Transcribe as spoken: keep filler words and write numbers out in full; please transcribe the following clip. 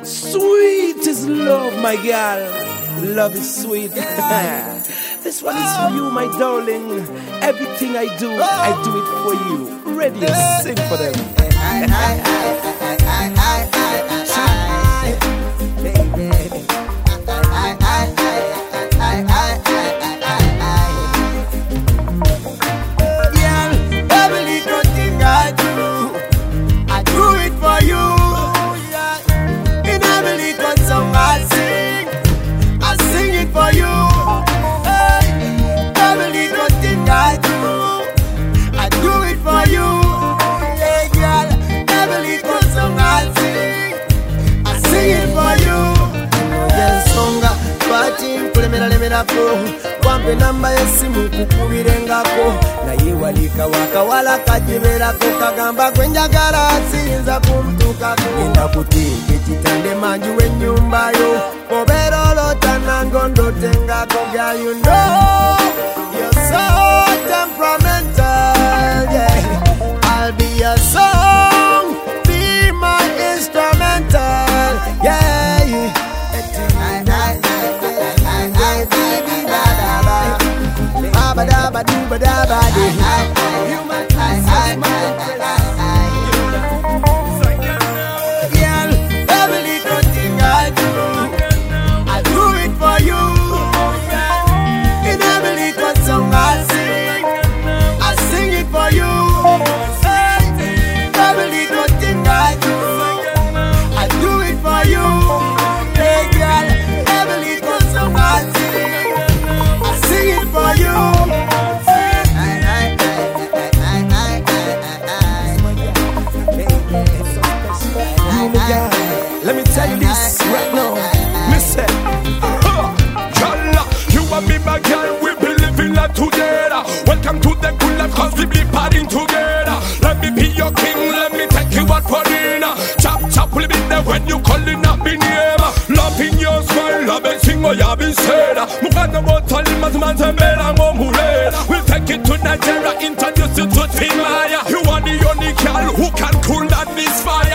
Sweet is love, my girl. Love is sweet. This one is for you, my darling. Everything I do, I do it for you. Ready to sing for them. Wampe namba yesimu kukubirengako naye walika wakawala kajiberako kagamba gwenjagala asinza kumtukako ngenda kutinga ekitande manju w'ennyumba yo obeera olota nango ndotengako girl you know you're so temperamental yeah I'll be your song be my instrumental yeah, yeah. Ba da ba do ba da ba do. Human eyes, girl, every little thing I do, I do it for you. In every little song I sing, I sing it for you. Every little thing I do, I do it for you. Hey girl, every little song I sing, I sing it for you. Let me tell you this right now, Mister Jalla, you and me, my girl, we be living life together. Welcome to the good life, cause we be partying together. Let me be your king, let me take you out for dinner. Chop, chop, will be there when you calling up in here. Love in your smile, love and sing what you have been said. Mukana motali, mazman zembera ngomulera. We'll take it to Nigeria, introduce you to Timaya. You are the only girl who can cool down this fire.